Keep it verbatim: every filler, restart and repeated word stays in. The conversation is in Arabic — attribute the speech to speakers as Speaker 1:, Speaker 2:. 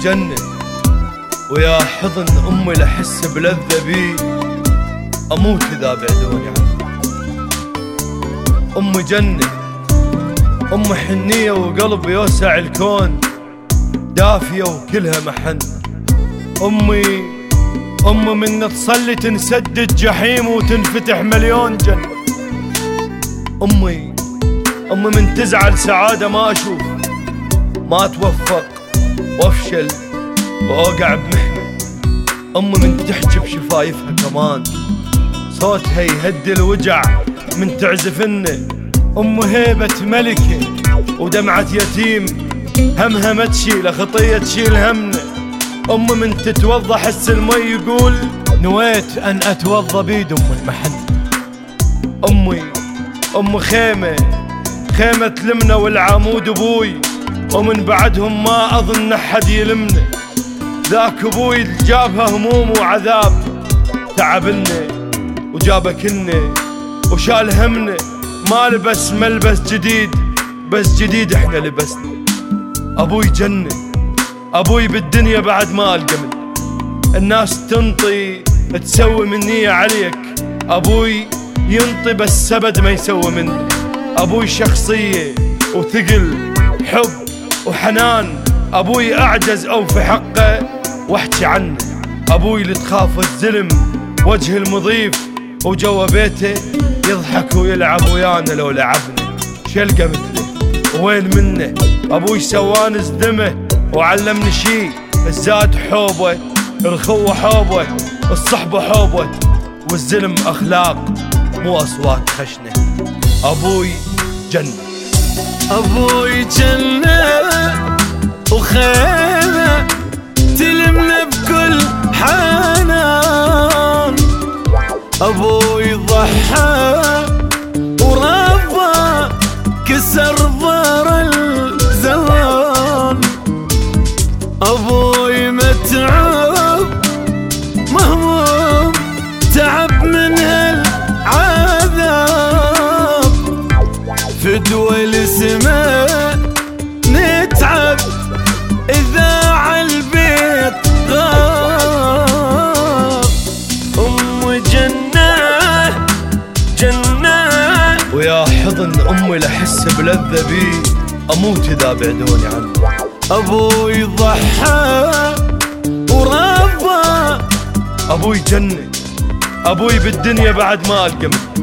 Speaker 1: جنة، ويا حضن أمي لحس بلذة بي، أموت إذا بعدوني عنها. أمي جنة، أمي حنية وقلب يوسع الكون، دافية وكلها محن. أمي أمي من تصلي تنسدد جحيم وتنفتح مليون جنة. أمي أمي من تزعل سعادة ما أشوف، ما أتوفق وأفشل وأوقع بمحنة. أمي من تحكي بشفايفها كمان، صوتها يهدي الوجع من تعزفنه. أمي هيبة ملكة ودمعة يتيم، همها ما تشيل خطية تشيل همنا. أمي من تتوضى حس المي يقول نويت أن أتوضى بيد أم المحن. أمي أمي خيمة خيمة تلمنا والعمود أبوي، ومن بعدهم ما أظن أحد يلمنا. ذاك أبوي جابها هموم وعذاب، تعبنا وجابه كنا وشال همنا. ما لبس ملبس جديد بس جديد احنا لبسنا. أبوي جنة، أبوي بالدنيا بعد ما القمن، الناس تنطي تسوي مني عليك. أبوي ينطي بس سبد ما يسوي مني. أبوي شخصية وثقل حب وحنان، أبوي أعجز أو في حقه واحكي عنه. أبوي اللي تخاف الزلم وجه المضيف، وجوا بيته يضحك ويلعب ويانا لو لعبنا. شلقة مثله وين منه؟ أبوي سواني زدمه وعلمني شي، الزاد حوبه، الخوة حوبه، الصحبة حوبه، والزلم أخلاق مو أصوات خشنة. أبوي جنة،
Speaker 2: أبوي جنة وخيمة تلمنا بكل حنان. أبوي ضحى وربى كسر ضر الزمان. أبوي متعب مهموم تعب من هالعذاب، فدوى السماء نتعب إذا عالبيت غاب. أم جنة جنة،
Speaker 1: ويا حضن أمي لحس بلذة بي، أموت إذا بعدوني عنها.
Speaker 2: أبوي ضحى وربى،
Speaker 1: أبوي جنة، أبوي بالدنيا بعد ما القمن،